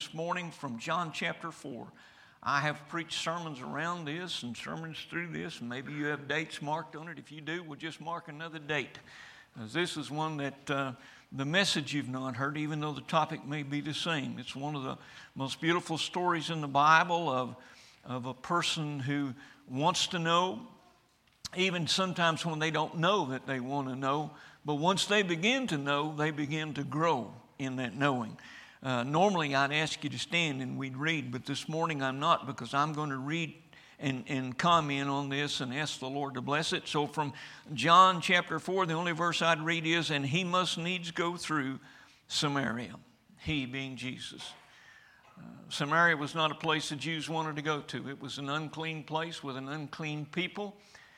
this morning from John chapter 4. I have preached sermons around this and sermons through this, and maybe you have dates marked on it. If you do, we'll just mark another date. This is one that the message you've not heard, even though the topic may be the same. It's one of the most beautiful stories in the Bible of a person who wants to know, even sometimes when they don't know that they want to know. But once they begin to know, they begin to grow in that knowing. Normally, I'd ask you to stand and we'd read, but this morning I'm not, because I'm going to read and comment on this and ask the Lord to bless it. So from John chapter 4, the only verse I'd read is, "And he must needs go through Samaria." He being Jesus. Samaria was not a place the Jews wanted to go to. It was an unclean place with an unclean people.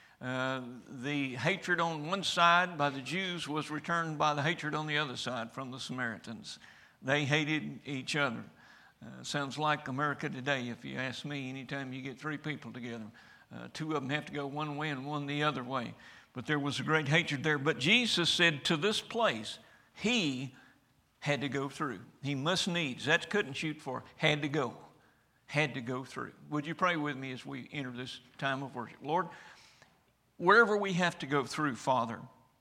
The hatred on one side by the Jews was returned by the hatred on the other side from the Samaritans. They hated each other. Sounds like America today, if you ask me. Anytime you get three people together, two of them have to go one way and one the other way. But there was a great hatred there. But Jesus said to this place, he had to go through. He must needs. That couldn't shoot for. Had to go. Had to go through. Would you pray with me as we enter this time of worship? Lord, wherever we have to go through, Father,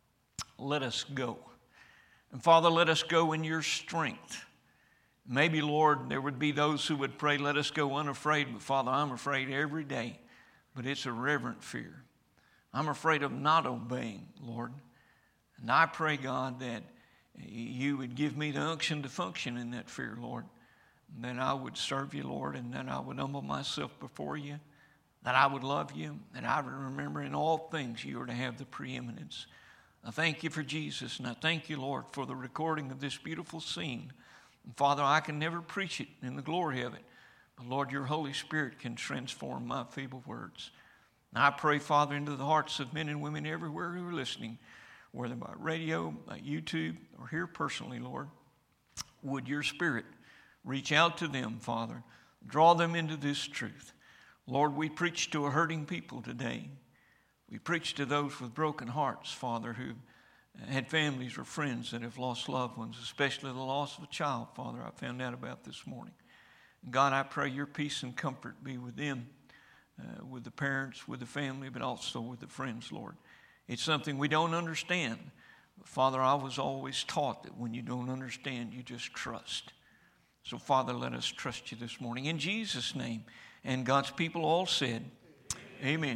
let us go. And Father, let us go in your strength. Maybe, Lord, there would be those who would pray, let us go unafraid. But Father, I'm afraid every day. But it's a reverent fear. I'm afraid of not obeying, Lord. And I pray, God, that you would give me the unction to function in that fear, Lord. And that I would serve you, Lord, and that I would humble myself before you. That I would love you, and I would remember in all things you are to have the preeminence. I thank you for Jesus, and I thank you, Lord, for the recording of this beautiful scene. And Father, I can never preach it in the glory of it, but Lord, your Holy Spirit can transform my feeble words. And I pray, Father, into the hearts of men and women everywhere who are listening, whether by radio, by YouTube, or here personally, Lord. Would your Spirit reach out to them, Father, draw them into this truth. Lord, we preach to a hurting people today. We preach to those with broken hearts, Father, who had families or friends that have lost loved ones, especially the loss of a child, Father, I found out about this morning. God, I pray your peace and comfort be with them, with the parents, with the family, but also with the friends, Lord. It's something we don't understand. But Father, I was always taught that when you don't understand, you just trust. So, Father, let us trust you this morning. In Jesus' name. And God's people all said, amen.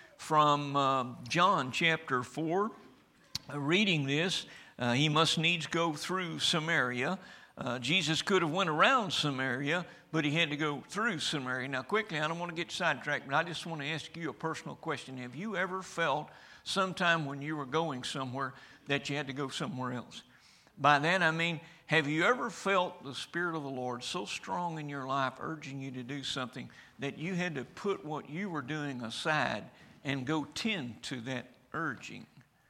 From John chapter 4, reading this, he must needs go through Samaria. Jesus could have went around Samaria, but he had to go through Samaria. Now, quickly, I don't want to get sidetracked, but I just want to ask you a personal question. Have you ever felt sometime when you were going somewhere that you had to go somewhere else? By that, I mean, have you ever felt the Spirit of the Lord so strong in your life urging you to do something that you had to put what you were doing aside and go tend to that urging?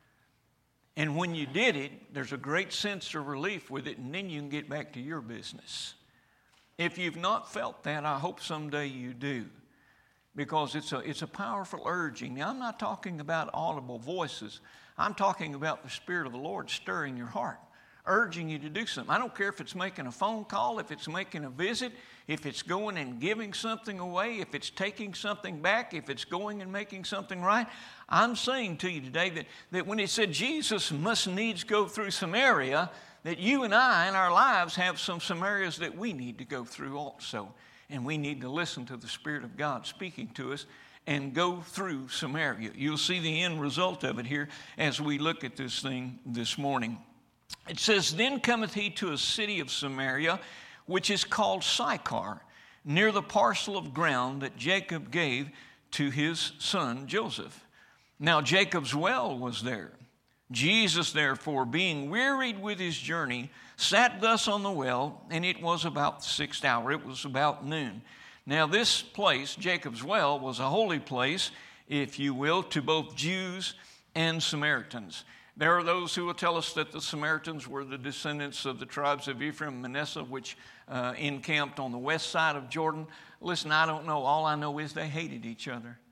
And when you did it, there's a great sense of relief with it, and then you can get back to your business. If you've not felt that, I hope someday you do, because it's a powerful urging. Now, I'm not talking about audible voices. I'm talking about the Spirit of the Lord stirring your heart, urging you to do something. I don't care if it's making a phone call, if it's making a visit, if it's going and giving something away, if it's taking something back, if it's going and making something right. I'm saying to you today that when it said Jesus must needs go through Samaria, that you and I in our lives have some Samarias that we need to go through also. And we need to listen to the Spirit of God speaking to us and go through Samaria. You'll see the end result of it here as we look at this thing this morning. It says, "Then cometh he to a city of Samaria, which is called Sychar, near the parcel of ground that Jacob gave to his son Joseph. Now Jacob's well was there. Jesus, therefore, being wearied with his journey, sat thus on the well, and it was about the 6th hour." It was about noon. Now this place, Jacob's well, was a holy place, if you will, to both Jews and Samaritans. There are those who will tell us that the Samaritans were the descendants of the tribes of Ephraim and Manasseh, which encamped on the west side of Jordan. Listen, I don't know. All I know is they hated each other.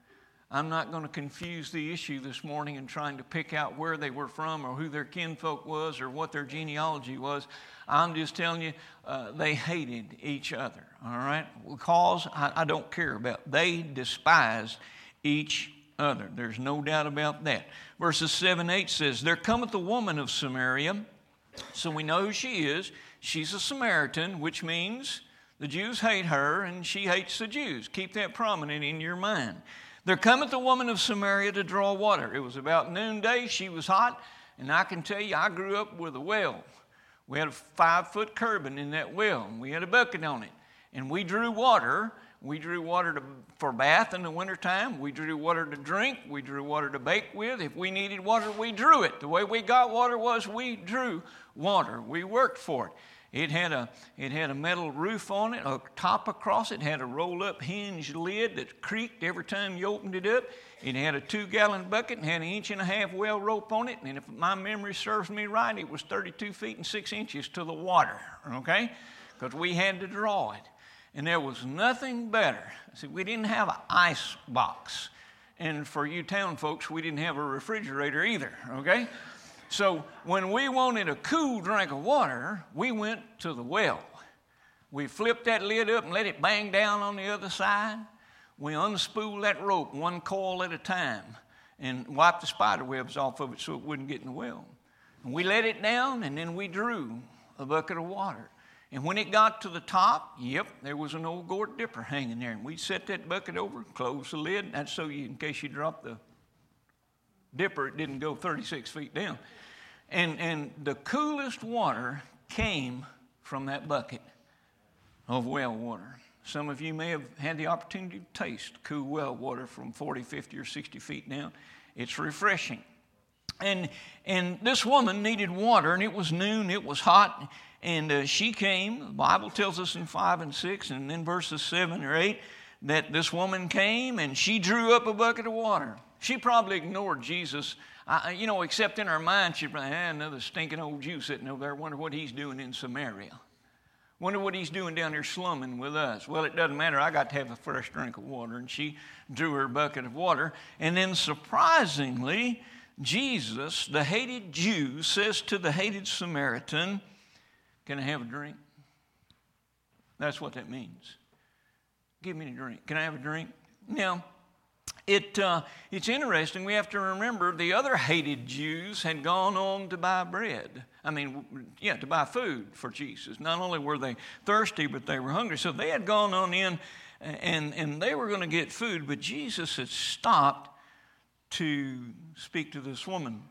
I'm not going to confuse the issue this morning in trying to pick out where they were from or who their kinfolk was or what their genealogy was. I'm just telling you, they hated each other, all right? Because I don't care about. They despised each other. There's no doubt about that. Verses 7-8 says, there cometh a woman of Samaria. So we know who she is. She's a Samaritan, which means the Jews hate her and she hates the Jews. Keep that prominent in your mind. There cometh a woman of Samaria to draw water. It was about noonday. She was hot. And I can tell you, I grew up with a well. We had a 5-foot curbing in that well. And we had a bucket on it. And we drew water. We drew water for bath in the wintertime. We drew water to drink. We drew water to bake with. If we needed water, we drew it. The way we got water was we drew water. We worked for it. It had a metal roof on it, a top across it. It had a roll-up hinge lid that creaked every time you opened it up. It had a 2-gallon bucket and had an 1.5 inch well rope on it. And if my memory serves me right, it was 32 feet and 6 inches to the water, okay? Because we had to draw it. And there was nothing better. See, we didn't have an ice box. And for you town folks, we didn't have a refrigerator either, okay? So when we wanted a cool drink of water, we went to the well. We flipped that lid up and let it bang down on the other side. We unspooled that rope one coil at a time and wiped the spider webs off of it so it wouldn't get in the well. And we let it down, and then we drew a bucket of water. And when it got to the top, yep, there was an old gourd dipper hanging there. And we'd set that bucket over, close the lid. That's so in case you dropped the dipper, it didn't go 36 feet down. And the coolest water came from that bucket of well water. Some of you may have had the opportunity to taste cool well water from 40, 50, or 60 feet down. It's refreshing. And this woman needed water, and it was noon, it was hot, and she came. The Bible tells us in 5 and 6, and then verses 7 or 8, that this woman came, and she drew up a bucket of water. She probably ignored Jesus, except in her mind, she'd probably, another stinking old Jew sitting over there, wonder what he's doing in Samaria. Wonder what he's doing down there slumming with us. Well, it doesn't matter. I got to have a fresh drink of water. And she drew her bucket of water. And then surprisingly, Jesus, the hated Jew, says to the hated Samaritan, can I have a drink? That's what that means. Give me a drink. Can I have a drink? Now, it's interesting. We have to remember the other hated Jews had gone on to buy bread. To buy food for Jesus. Not only were they thirsty, but they were hungry. So they had gone on in and they were going to get food, but Jesus had stopped to speak to this woman.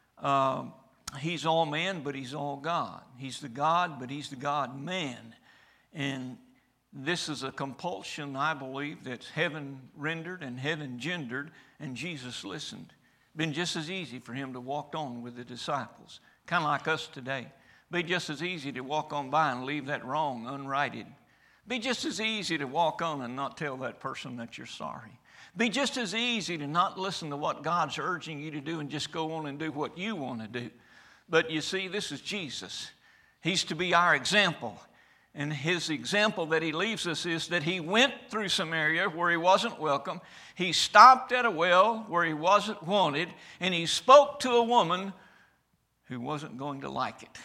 He's all man, but he's all God. He's the God, but he's the God-man. And this is a compulsion, I believe, that's heaven rendered and heaven gendered, and Jesus listened. Been just as easy for him to walk on with the disciples. Kind of like us today. Be just as easy to walk on by and leave that wrong unrighted. Be just as easy to walk on and not tell that person that you're sorry. Be just as easy to not listen to what God's urging you to do and just go on and do what you want to do. But you see, this is Jesus. He's to be our example. And his example that he leaves us is that he went through Samaria where he wasn't welcome. He stopped at a well where he wasn't wanted. And he spoke to a woman who wasn't going to like it.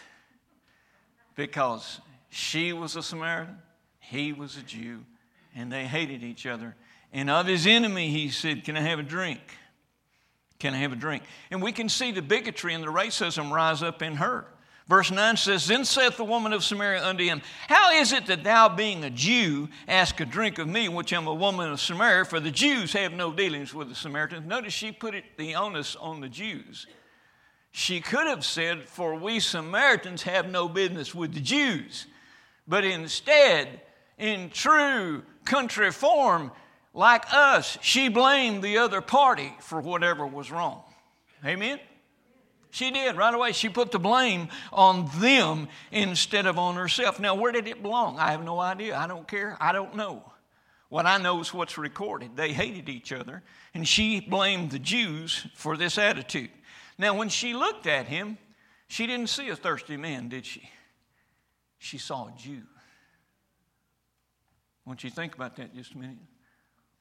Because she was a Samaritan, he was a Jew, and they hated each other. And of his enemy, he said, can I have a drink? Can I have a drink? And we can see the bigotry and the racism rise up in her. Verse 9 says, then saith the woman of Samaria unto him, how is it that thou being a Jew ask a drink of me, which am a woman of Samaria? For the Jews have no dealings with the Samaritans. Notice she put the onus on the Jews. She could have said, for we Samaritans have no business with the Jews. But instead, in true country form, like us, she blamed the other party for whatever was wrong. Amen? She did right away. She put the blame on them instead of on herself. Now, where did it belong? I have no idea. I don't care. I don't know. What I know is what's recorded. They hated each other, and she blamed the Jews for this attitude. Now, when she looked at him, she didn't see a thirsty man, did she? She saw a Jew. I want you to think about that just a minute.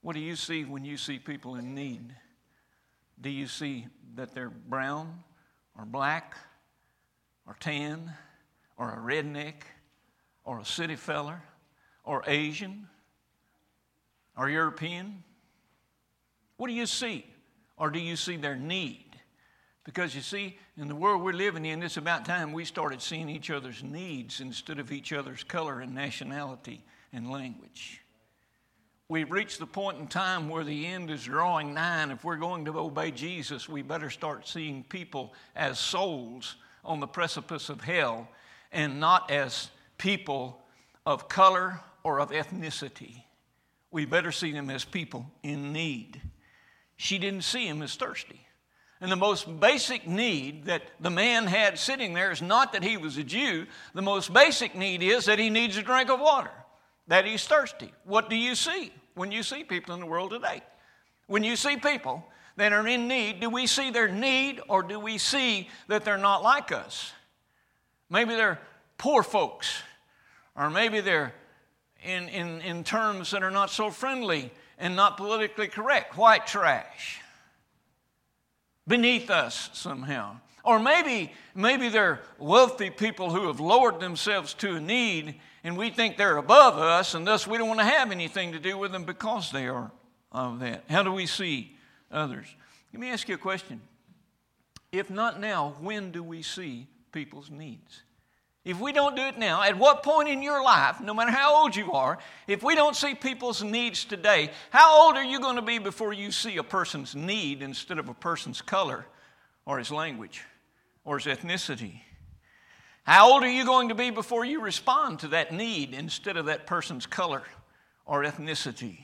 What do you see when you see people in need? Do you see that they're brown or black or tan or a redneck or a city feller or Asian or European? What do you see? Or do you see their need? Because you see, in the world we're living in, it's about time we started seeing each other's needs instead of each other's color and nationality and language. We've reached the point in time where the end is drawing nigh, and if we're going to obey Jesus, we better start seeing people as souls on the precipice of hell and not as people of color or of ethnicity. We better see them as people in need. She didn't see him as thirsty. And the most basic need that the man had sitting there is not that he was a Jew. The most basic need is that he needs a drink of water, that he's thirsty. What do you see when you see people in the world today? When you see people that are in need, do we see their need or do we see that they're not like us? Maybe they're poor folks, or maybe they're in terms that are not so friendly and not politically correct, white trash, beneath us somehow. Or maybe they're wealthy people who have lowered themselves to a need and we think they're above us, and thus we don't want to have anything to do with them because they are of that. How do we see others? Let me ask you a question. If not now, when do we see people's needs? If we don't do it now, at what point in your life, no matter how old you are, if we don't see people's needs today, how old are you going to be before you see a person's need instead of a person's color or his language or his ethnicity? How old are you going to be before you respond to that need instead of that person's color or ethnicity?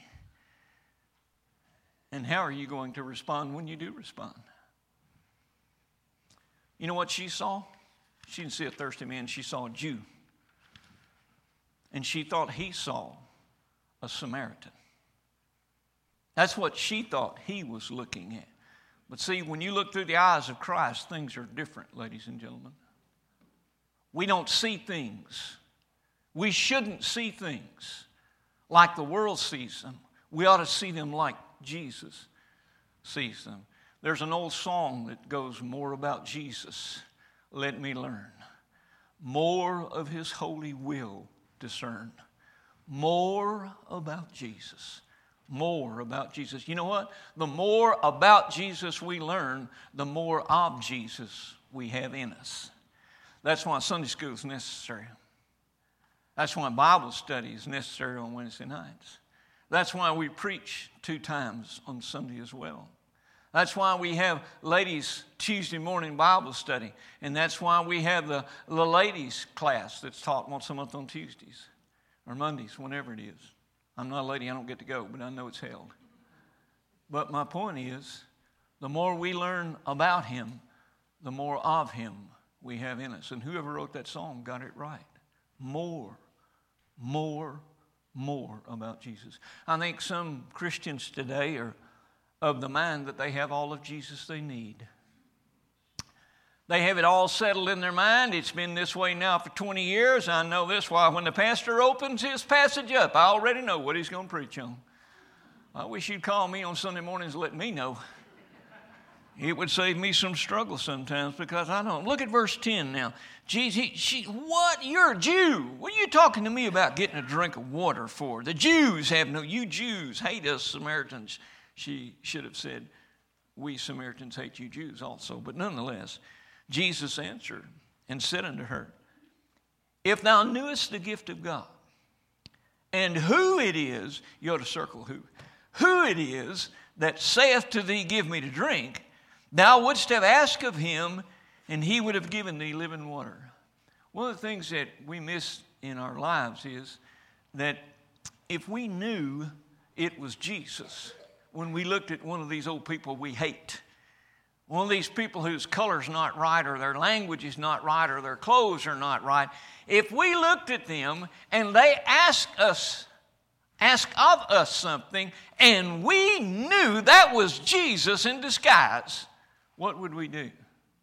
And how are you going to respond when you do respond? You know what she saw? She didn't see a thirsty man, she saw a Jew. And she thought he saw a Samaritan. That's what she thought he was looking at. But see, when you look through the eyes of Christ, things are different, ladies and gentlemen. We don't see things. We shouldn't see things like the world sees them. We ought to see them like Jesus sees them. There's an old song that goes, "More about Jesus, let me learn. More of his holy will discern. More about Jesus. More about Jesus." You know what? The more about Jesus we learn, the more of Jesus we have in us. That's why Sunday school is necessary. That's why Bible study is necessary on Wednesday nights. That's why we preach 2 times on Sunday as well. That's why we have ladies' Tuesday morning Bible study. And that's why we have the ladies' class that's taught once a month on Tuesdays or Mondays, whenever it is. I'm not a lady, I don't get to go, but I know it's held. But my point is, the more we learn about him, the more of him we have in us. And whoever wrote that song got it right. More about Jesus. I think some Christians today are of the mind that they have all of Jesus they need. They have it all settled in their mind. It's been this way now for 20 years. I know this why when the pastor opens his passage up, I already know what he's going to preach on. I wish you'd call me on Sunday mornings and let me know. It would save me some struggle sometimes because I don't. Look at verse 10 now. What? You're a Jew. What are you talking to me about getting a drink of water for? The Jews have no, you Jews hate us Samaritans. She should have said, we Samaritans hate you Jews also. But nonetheless, Jesus answered and said unto her, if thou knewest the gift of God, and who it is, you ought to circle who it is that saith to thee, give me to drink, thou wouldst have asked of him, and he would have given thee living water. One of the things that we miss in our lives is that if we knew it was Jesus, when we looked at one of these old people we hate, one of these people whose color's not right, or their language is not right, or their clothes are not right, if we looked at them and they asked of us something, and we knew that was Jesus in disguise, what would we do?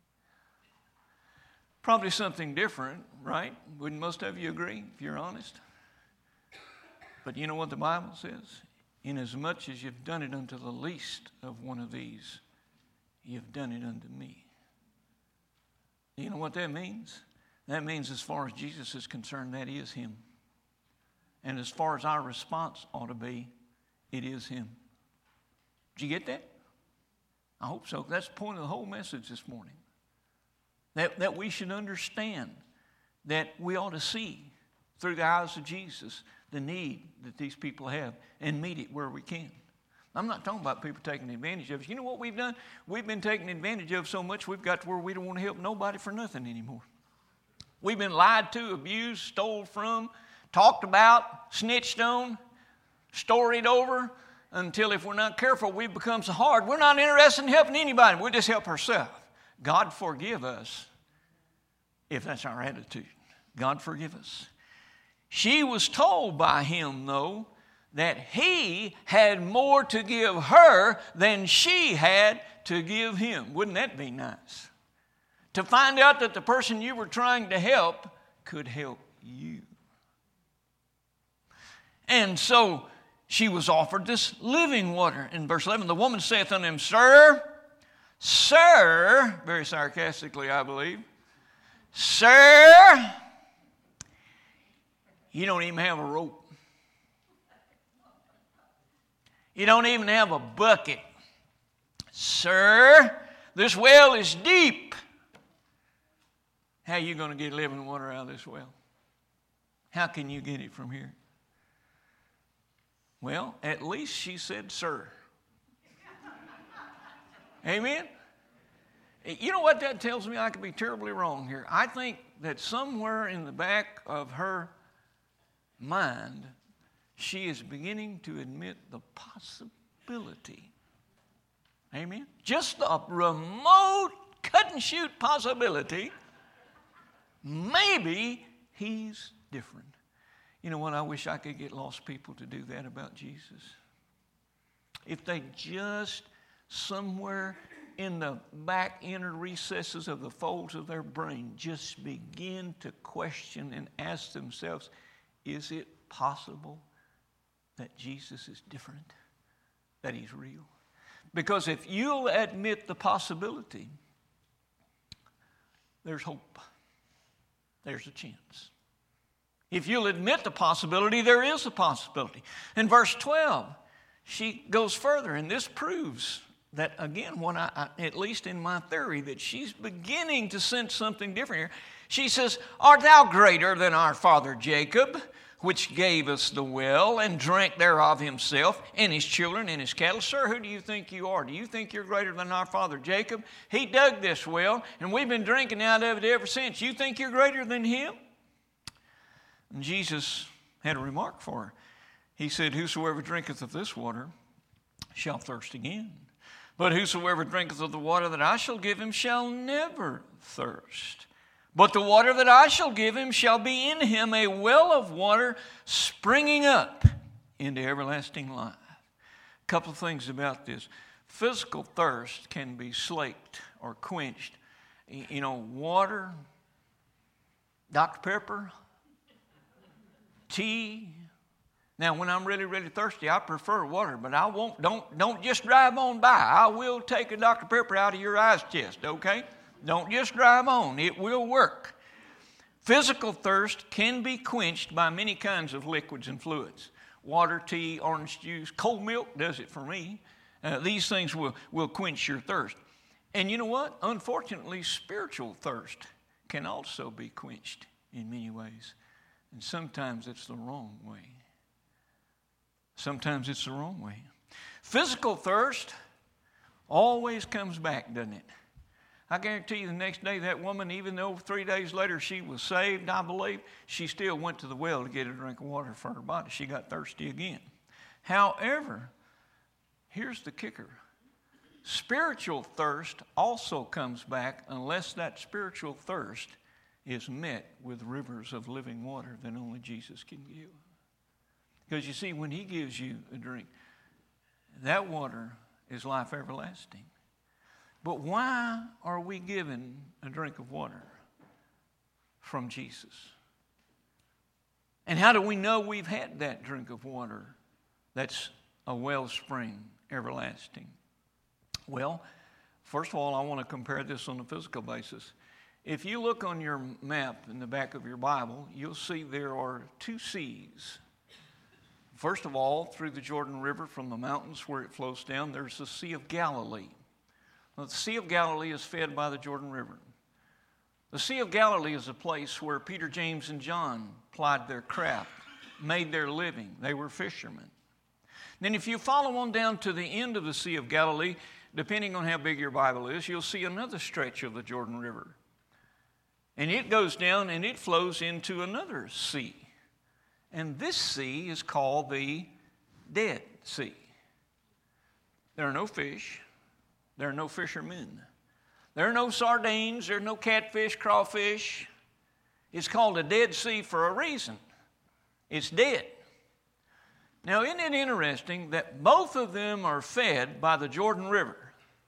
Probably something different, right? Wouldn't most of you agree, if you're honest? But you know what the Bible says? inasmuch as you've done it unto the least of one of these, you've done it unto me. You know what that means? That means as far as Jesus is concerned, that is him. And as far as our response ought to be, it is him. Did you get that? I hope so. That's the point of the whole message this morning. That we should understand that we ought to see through the eyes of Jesus the need that these people have and meet it where we can. I'm not talking about people taking advantage of us. You know what we've done? We've been taken advantage of so much we've got to where we don't want to help nobody for nothing anymore. We've been lied to, abused, stole from, talked about, snitched on, storied over, until if we're not careful, we become so hard. We're not interested in helping anybody. We'll just help ourselves. God forgive us if that's our attitude. God forgive us. She was told by him, though, that he had more to give her than she had to give him. Wouldn't that be nice? To find out that the person you were trying to help could help you. And so she was offered this living water. In verse 11, the woman saith unto him, Sir, very sarcastically, I believe, Sir, you don't even have a rope. You don't even have a bucket. Sir, this well is deep. How are you going to get living water out of this well? How can you get it from here? Well, at least she said, Sir. Amen? You know what that tells me? I could be terribly wrong here. I think that somewhere in the back of her mind, she is beginning to admit the possibility. Amen? Just a remote cut-and-shoot possibility. Maybe he's different. You know what? I wish I could get lost people to do that about Jesus. If they just somewhere in the back inner recesses of the folds of their brain just begin to question and ask themselves, is it possible that Jesus is different, that he's real? Because if you'll admit the possibility, there's hope. There's a chance. If you'll admit the possibility, there is a possibility. In verse 12, she goes further, and this proves that, again, when I at least in my theory, that she's beginning to sense something different here. She says, Art thou greater than our father Jacob, which gave us the well and drank thereof himself and his children and his cattle? Sir, who do you think you are? Do you think you're greater than our father Jacob? He dug this well, and we've been drinking out of it ever since. You think you're greater than him? And Jesus had a remark for her. He said, Whosoever drinketh of this water shall thirst again. But whosoever drinketh of the water that I shall give him shall never thirst. But the water that I shall give him shall be in him a well of water springing up into everlasting life. A couple of things about this. Physical thirst can be slaked or quenched. You know, water, Dr. Pepper, tea. Now, when I'm really, really thirsty, I prefer water, but I won't. Don't just drive on by. I will take a Dr. Pepper out of your ice chest, okay? Don't just drive on. It will work. Physical thirst can be quenched by many kinds of liquids and fluids. Water, tea, orange juice, cold milk does it for me. These things will quench your thirst. And you know what? Unfortunately, spiritual thirst can also be quenched in many ways. And sometimes it's the wrong way. Sometimes it's the wrong way. Physical thirst always comes back, doesn't it? I guarantee you the next day that woman, even though 3 days later she was saved, I believe, she still went to the well to get a drink of water for her body. She got thirsty again. However, here's the kicker. Spiritual thirst also comes back unless that spiritual thirst is met with rivers of living water that only Jesus can give. Because you see, when he gives you a drink, that water is life everlasting. But why are we given a drink of water from Jesus? And how do we know we've had that drink of water that's a wellspring everlasting? Well, first of all, I want to compare this on a physical basis. If you look on your map in the back of your Bible, you'll see there are two seas. First of all, through the Jordan River from the mountains where it flows down, there's the Sea of Galilee. Now, the Sea of Galilee is fed by the Jordan River. The Sea of Galilee is a place where Peter, James, and John plied their craft, made their living. They were fishermen. Then if you follow on down to the end of the Sea of Galilee, depending on how big your Bible is, you'll see another stretch of the Jordan River. And it goes down and it flows into another sea. And this sea is called the Dead Sea. There are no fish. There are no fishermen. There are no sardines. There are no catfish, crawfish. It's called a Dead Sea for a reason. It's dead. Now, isn't it interesting that both of them are fed by the Jordan River?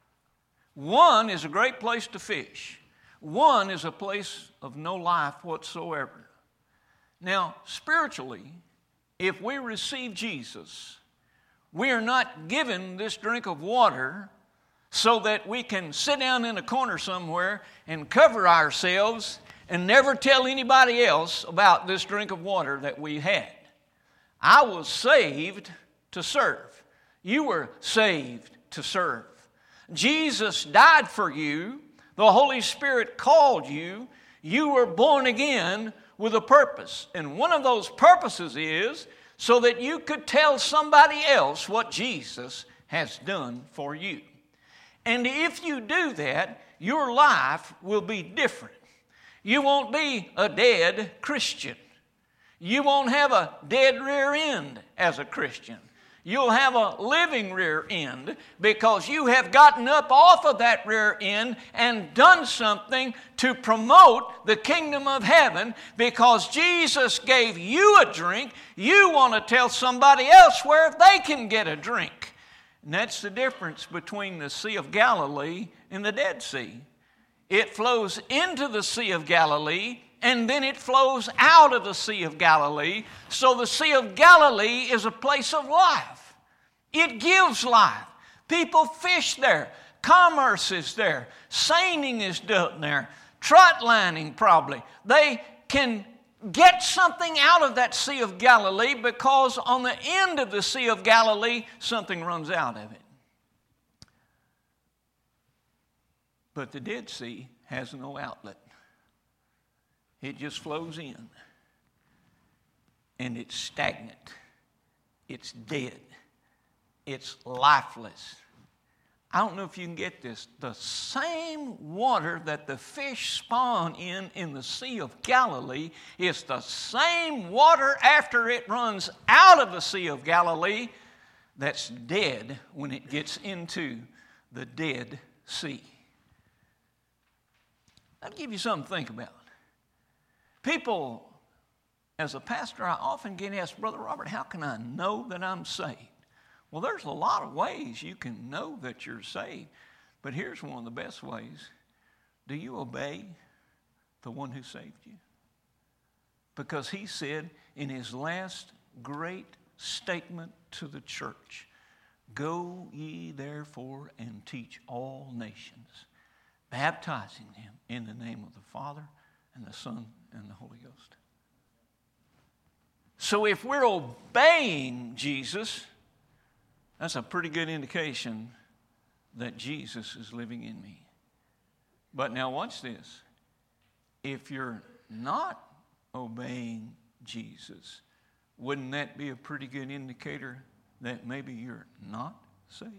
One is a great place to fish. One is a place of no life whatsoever. Now, spiritually, if we receive Jesus, we are not given this drink of water so that we can sit down in a corner somewhere and cover ourselves and never tell anybody else about this drink of water that we had. I was saved to serve. You were saved to serve. Jesus died for you. The Holy Spirit called you. You were born again with a purpose. And one of those purposes is so that you could tell somebody else what Jesus has done for you. And if you do that, your life will be different. You won't be a dead Christian. You won't have a dead rear end as a Christian. You'll have a living rear end because you have gotten up off of that rear end and done something to promote the kingdom of heaven. Because Jesus gave you a drink, you want to tell somebody else where they can get a drink. And that's the difference between the Sea of Galilee and the Dead Sea. It flows into the Sea of Galilee, and then it flows out of the Sea of Galilee. So the Sea of Galilee is a place of life. It gives life. People fish there. Commerce is there. Seining is done there. Trot lining probably. They can get something out of that Sea of Galilee because on the end of the Sea of Galilee, something runs out of it. But the Dead Sea has no outlet. It just flows in. And it's stagnant. It's dead. It's lifeless. I don't know if you can get this. The same water that the fish spawn in the Sea of Galilee is the same water after it runs out of the Sea of Galilee that's dead when it gets into the Dead Sea. I'll give you something to think about. People, as a pastor, I often get asked, Brother Robert, how can I know that I'm saved? Well, there's a lot of ways you can know that you're saved. But here's one of the best ways. Do you obey the one who saved you? Because he said in his last great statement to the church, "Go ye therefore and teach all nations, baptizing them in the name of the Father and the Son and the Holy Ghost." So if we're obeying Jesus, that's a pretty good indication that Jesus is living in me. But now watch this. If you're not obeying Jesus, wouldn't that be a pretty good indicator that maybe you're not saved?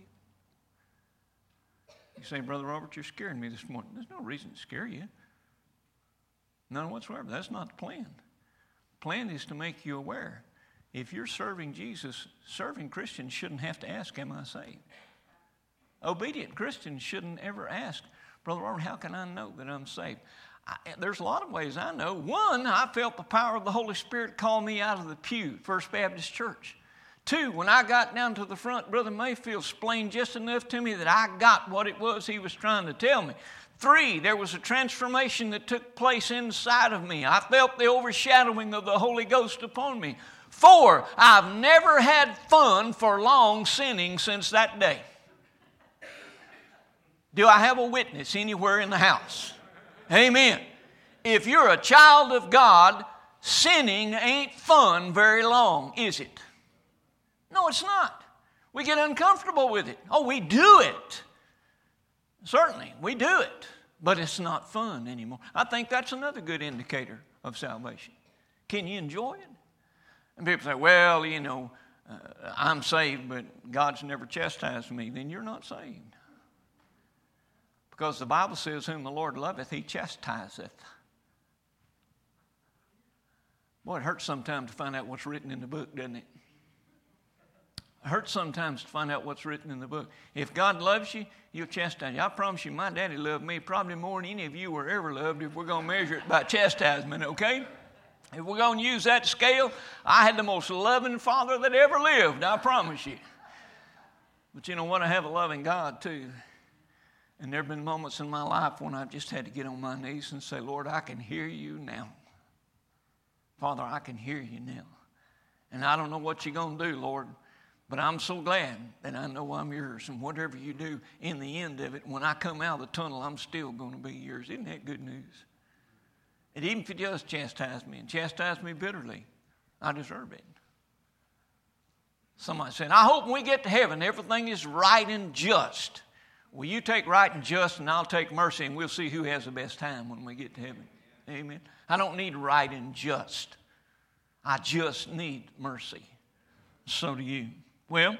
You say, Brother Robert, you're scaring me this morning. There's no reason to scare you. None whatsoever. That's not the plan. The plan is to make you aware. If you're serving Jesus, serving Christians shouldn't have to ask, am I saved? Obedient Christians shouldn't ever ask, Brother Robert, how can I know that I'm saved? There's a lot of ways I know. One, I felt the power of the Holy Spirit call me out of the pew, First Baptist Church. Two, when I got down to the front, Brother Mayfield explained just enough to me that I got what it was he was trying to tell me. Three, there was a transformation that took place inside of me. I felt the overshadowing of the Holy Ghost upon me. 4, I've never had fun for long sinning since that day. Do I have a witness anywhere in the house? Amen. If you're a child of God, sinning ain't fun very long, is it? No, it's not. We get uncomfortable with it. Oh, we do it. Certainly, we do it. But it's not fun anymore. I think that's another good indicator of salvation. Can you enjoy it? And people say, well, I'm saved, but God's never chastised me. Then you're not saved. Because the Bible says, whom the Lord loveth, he chastiseth. Boy, it hurts sometimes to find out what's written in the book, doesn't it? It hurts sometimes to find out what's written in the book. If God loves you, he'll chastise you. I promise you, my daddy loved me probably more than any of you were ever loved if we're going to measure it by chastisement, okay? If we're going to use that scale, I had the most loving father that ever lived, I promise you. But you know what? I have a loving God too. And there have been moments in my life when I've just had to get on my knees and say, Lord, I can hear you now. Father, I can hear you now. And I don't know what you're going to do, Lord, but I'm so glad that I know I'm yours. And whatever you do, in the end of it, when I come out of the tunnel, I'm still going to be yours. Isn't that good news? And even if he does chastise me and chastise me bitterly, I deserve it. Somebody said, I hope when we get to heaven, everything is right and just. Well, you take right and just, and I'll take mercy, and we'll see who has the best time when we get to heaven. Amen. I don't need right and just. I just need mercy. So do you. Well,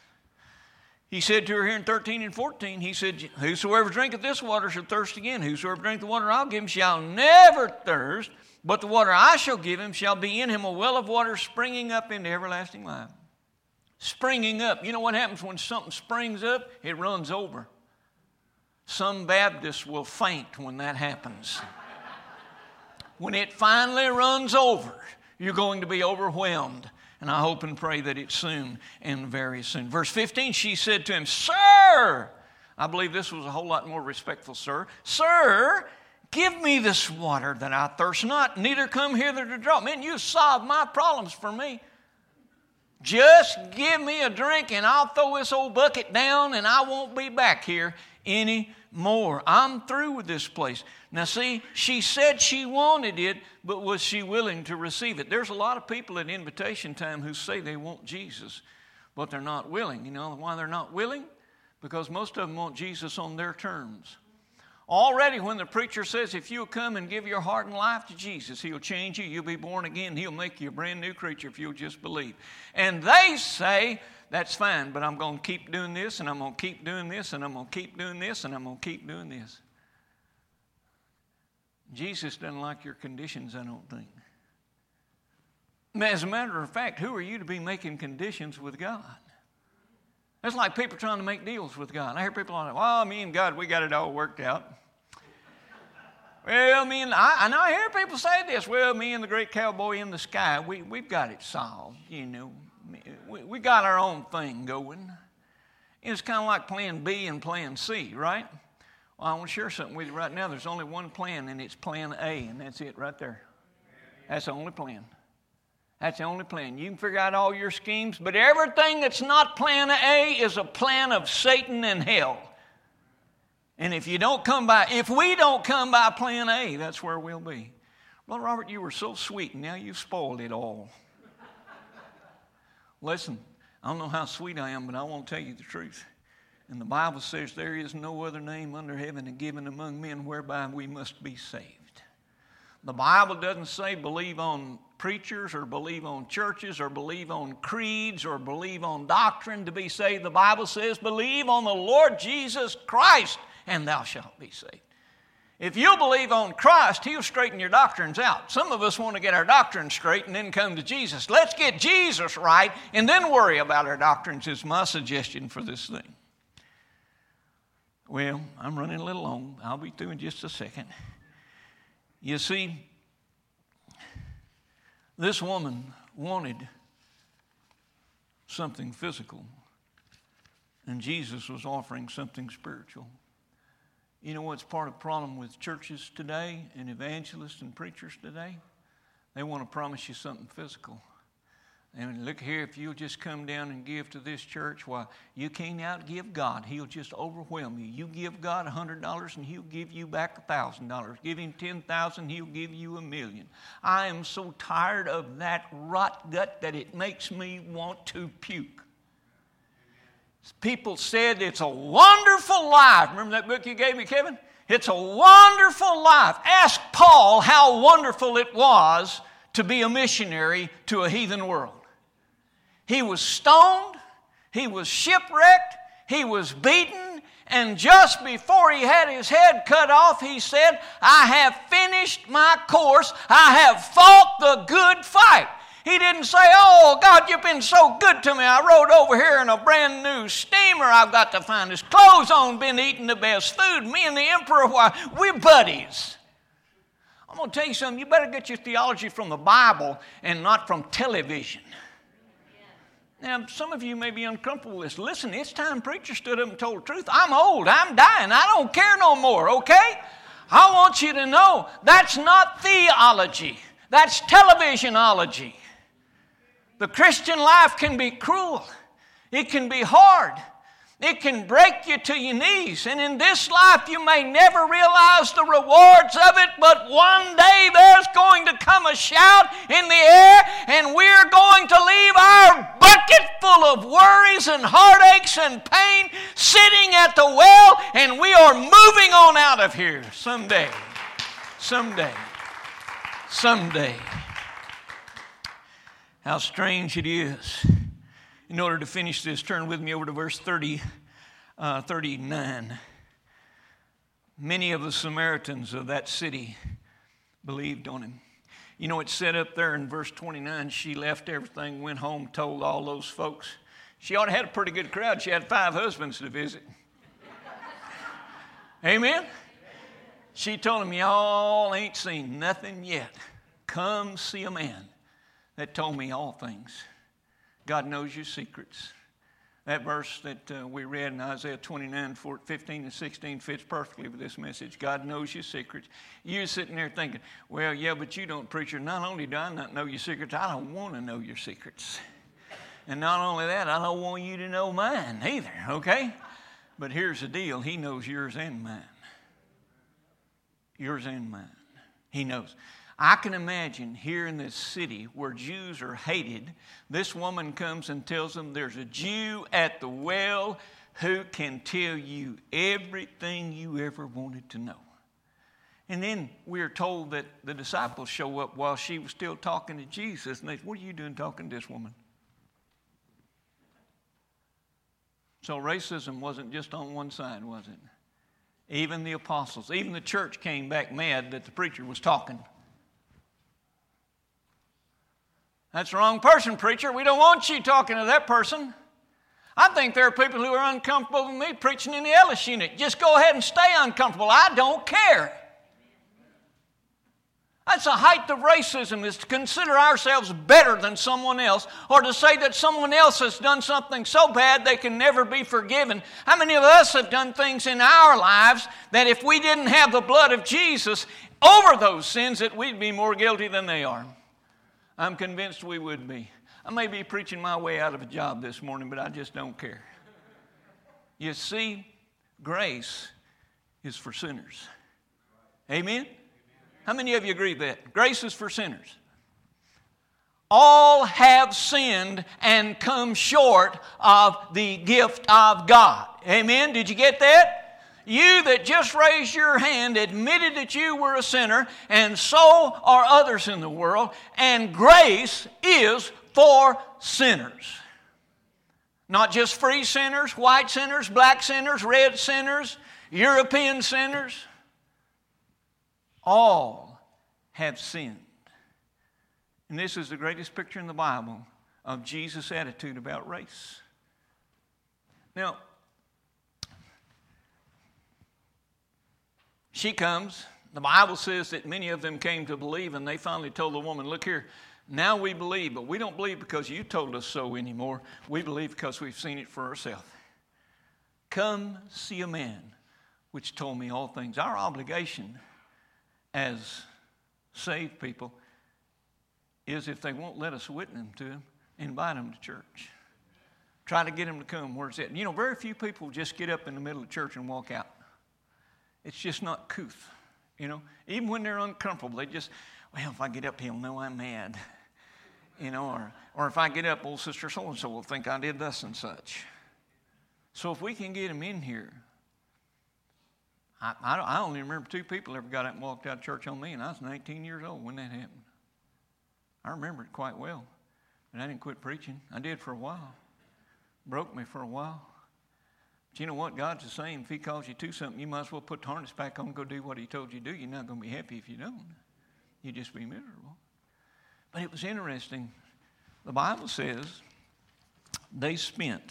he said to her here in 13 and 14, he said, whosoever drinketh this water shall thirst again. Whosoever drinketh the water I'll give him shall never thirst, but the water I shall give him shall be in him a well of water springing up into everlasting life. Springing up. You know what happens when something springs up? It runs over. Some Baptists will faint when that happens. When it finally runs over, you're going to be overwhelmed. And I hope and pray that it's soon and very soon. Verse 15, she said to him, Sir, I believe this was a whole lot more respectful, sir. Sir, give me this water that I thirst not, neither come hither to draw. Man, you solved my problems for me. Just give me a drink and I'll throw this old bucket down and I won't be back here anymore. I'm through with this place. Now see, she said she wanted it, but was she willing to receive it? There's a lot of people at invitation time who say they want Jesus, but they're not willing. You know why they're not willing? Because most of them want Jesus on their terms. Already when the preacher says, if you'll come and give your heart and life to Jesus, he'll change you, you'll be born again, he'll make you a brand new creature if you'll just believe. And they say, that's fine, but I'm going to keep doing this, and I'm going to keep doing this, and I'm going to keep doing this, and I'm going to keep doing this. Jesus doesn't like your conditions, I don't think. As a matter of fact, who are you to be making conditions with God? It's like people trying to make deals with God. I hear people like, well, me and God, we got it all worked out. Well, I hear people say this, well, me and the great cowboy in the sky, we've got it solved, you know. We got our own thing going. It's kind of like plan B and plan C, right? Well, I want to share something with you right now. There's only one plan, and it's plan A, and that's it right there. That's the only plan. That's the only plan. You can figure out all your schemes, but everything that's not plan A is a plan of Satan and hell. And if we don't come by plan A, that's where we'll be. Brother Robert, you were so sweet, and now you've spoiled it all. Listen, I don't know how sweet I am, but I want to tell you the truth. And the Bible says there is no other name under heaven given among men whereby we must be saved. The Bible doesn't say believe on preachers or believe on churches or believe on creeds or believe on doctrine to be saved. The Bible says believe on the Lord Jesus Christ and thou shalt be saved. If you believe on Christ, he'll straighten your doctrines out. Some of us want to get our doctrines straight and then come to Jesus. Let's get Jesus right and then worry about our doctrines is my suggestion for this thing. Well, I'm running a little long. I'll be through in just a second. You see, this woman wanted something physical, and Jesus was offering something spiritual. You know what's part of the problem with churches today and evangelists and preachers today? They want to promise you something physical. And look here, if you'll just come down and give to this church, why, you can't outgive God. He'll just overwhelm you. You give God $100 and He'll give you back $1,000. Give Him $10,000, He'll give you $1 million. I am so tired of that rot gut that it makes me want to puke. People said it's a wonderful life. Remember that book you gave me, Kevin? It's a wonderful life. Ask Paul how wonderful it was to be a missionary to a heathen world. He was stoned, he was shipwrecked, he was beaten, and just before he had his head cut off, he said, I have finished my course, I have fought the good fight. He didn't say, oh, God, you've been so good to me. I rode over here in a brand new steamer. I've got the finest clothes on, been eating the best food. Me and the emperor, why, we're buddies. I'm going to tell you something. You better get your theology from the Bible and not from television. Now, some of you may be uncomfortable with this. Listen, it's time preacher stood up and told the truth. I'm old. I'm dying. I don't care no more, okay? I want you to know that's not theology. That's televisionology. The Christian life can be cruel. It can be hard. It can break you to your knees. And in this life, you may never realize the rewards of it, but one day there's going to come a shout in the air, and we're going to leave our bucket full of worries and heartaches and pain sitting at the well, and we are moving on out of here someday. Someday. Someday. How strange it is. In order to finish this, turn with me over to verse 39. Many of the Samaritans of that city believed on him. You know, it said up there in verse 29, she left everything, went home, told all those folks. She ought to have had a pretty good crowd. She had 5 husbands to visit. Amen? She told them, y'all ain't seen nothing yet. Come see a man that told me all things. God knows your secrets. That verse that we read in Isaiah 29, 15 and 16 fits perfectly with this message. God knows your secrets. You're sitting there thinking, well, yeah, but you don't, preacher. Not only do I not know your secrets, I don't want to know your secrets. And not only that, I don't want you to know mine either, okay? But here's the deal. He knows yours and mine. Yours and mine. He knows. I can imagine here in this city where Jews are hated, this woman comes and tells them there's a Jew at the well who can tell you everything you ever wanted to know. And then we are told that the disciples show up while she was still talking to Jesus. And they say, what are you doing talking to this woman? So racism wasn't just on one side, was it? Even the apostles, even the church came back mad that the preacher was talking. That's the wrong person, preacher. We don't want you talking to that person. I think there are people who are uncomfortable with me preaching in the Ellis unit. Just go ahead and stay uncomfortable. I don't care. That's the height of racism, is to consider ourselves better than someone else, or to say that someone else has done something so bad they can never be forgiven. How many of us have done things in our lives that if we didn't have the blood of Jesus over those sins, that we'd be more guilty than they are? I'm convinced we would be. I may be preaching my way out of a job this morning, but I just don't care. You see, grace is for sinners. Amen? How many of you agree with that? Grace is for sinners. All have sinned and come short of the gift of God. Amen? Did you get that? You that just raised your hand admitted that you were a sinner, and so are others in the world, and grace is for sinners. Not just free sinners, white sinners, black sinners, red sinners, European sinners. All have sinned. And this is the greatest picture in the Bible of Jesus' attitude about race. Now, she comes. The Bible says that many of them came to believe, and they finally told the woman, look here, now we believe, but we don't believe because you told us so anymore. We believe because we've seen it for ourselves. Come see a man which told me all things. Our obligation as saved people is, if they won't let us witness to him, Invite them to church. Try to get them to come where it's at. You know, very few people just get up in the middle of church and walk out. It's just not couth. You know, even when they're uncomfortable, they just, well, if I get up, he'll know I'm mad. You know, or if I get up, old sister so-and-so will think I did thus and such. So if we can get them in here, I only remember 2 people ever got up and walked out of church on me, and I was 19 years old when that happened. I remember it quite well, but I didn't quit preaching. I did for a while. Broke me for a while. But you know what? God's the same. If he calls you to something, you might as well put the harness back on and go do what he told you to do. You're not going to be happy if you don't. You'll just be miserable. But it was interesting. The Bible says they spent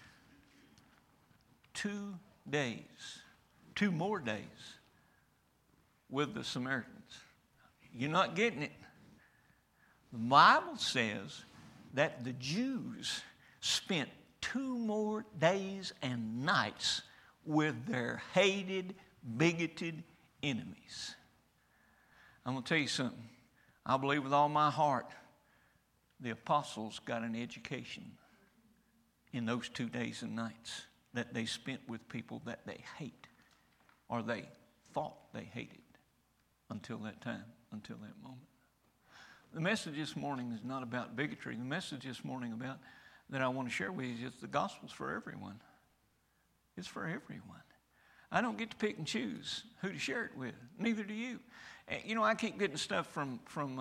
2 days, 2 more days with the Samaritans. You're not getting it. The Bible says that the Jews spent 2 more days and nights with their hated, bigoted enemies. I'm going to tell you something. I believe with all my heart the apostles got an education in those 2 days and nights that they spent with people that they hate or they thought they hated until that time, until that moment. The message this morning is not about bigotry. The message this morning about that I want to share with you is the gospel's for everyone. It's for everyone. I don't get to pick and choose who to share it with. Neither do you. You know, I keep getting stuff from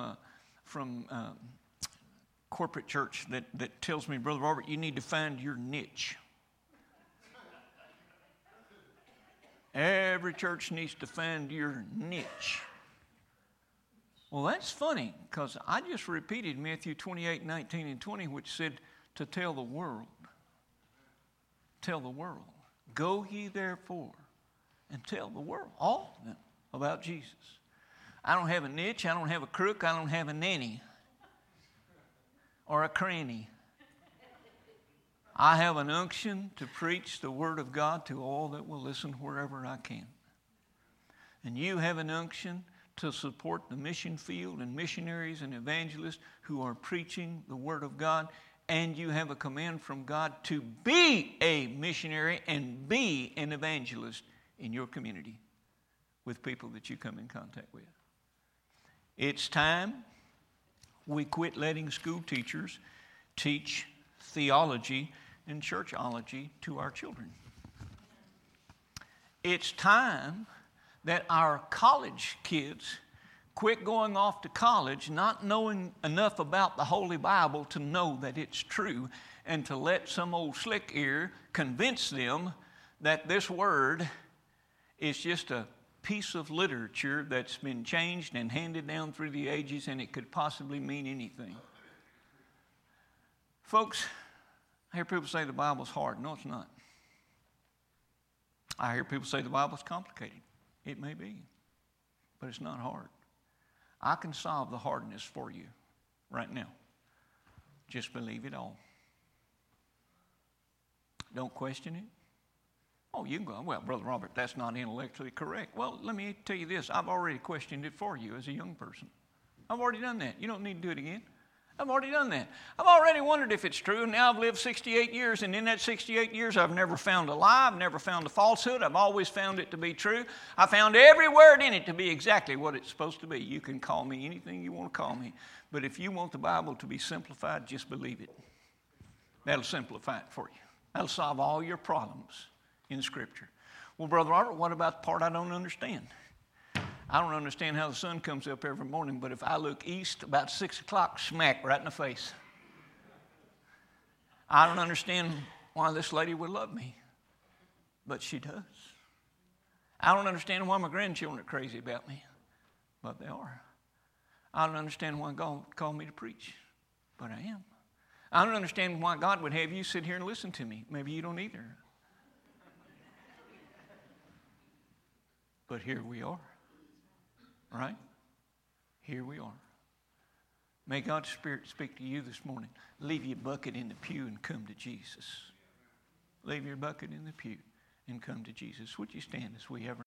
corporate church that tells me, Brother Robert, you need to find your niche. Every church needs to find your niche. Well, that's funny, because I just repeated Matthew 28, 19, and 20, which said to tell the world. Tell the world. Go ye therefore and tell the world, all of them, about Jesus. I don't have a niche. I don't have a crook. I don't have a nanny or a cranny. I have an unction to preach the word of God to all that will listen wherever I can. And you have an unction to support the mission field and missionaries and evangelists who are preaching the word of God. And you have a command from God to be a missionary and be an evangelist in your community with people that you come in contact with. It's time we quit letting school teachers teach theology and churchology to our children. It's time that our college kids quit going off to college not knowing enough about the Holy Bible to know that it's true, and to let some old slick ear convince them that this word is just a piece of literature that's been changed and handed down through the ages, and it could possibly mean anything. Folks, I hear people say the Bible's hard. No, it's not. I hear people say the Bible's complicated. It may be, but it's not hard. I can solve the hardness for you right now. Just believe it all. Don't question it. Oh, you can go, well, Brother Robert, that's not intellectually correct. Well, let me tell you this. I've already questioned it for you as a young person. I've already done that. You don't need to do it again. I've already done that. I've already wondered if it's true, and now I've lived 68 years, and in that 68 years, I've never found a lie. I've never found a falsehood. I've always found it to be true. I found every word in it to be exactly what it's supposed to be. You can call me anything you want to call me, but if you want the Bible to be simplified, just believe it. That'll simplify it for you. That'll solve all your problems in Scripture. Well, Brother Robert, what about the part I don't understand? I don't understand how the sun comes up every morning, but if I look east about 6 o'clock, smack right in the face. I don't understand why this lady would love me, but she does. I don't understand why my grandchildren are crazy about me, but they are. I don't understand why God called me to preach, but I am. I don't understand why God would have you sit here and listen to me. Maybe you don't either. But here we are. Right? Here we are. May God's Spirit speak to you this morning. Leave your bucket in the pew and come to Jesus. Leave your bucket in the pew and come to Jesus. Would you stand as we ever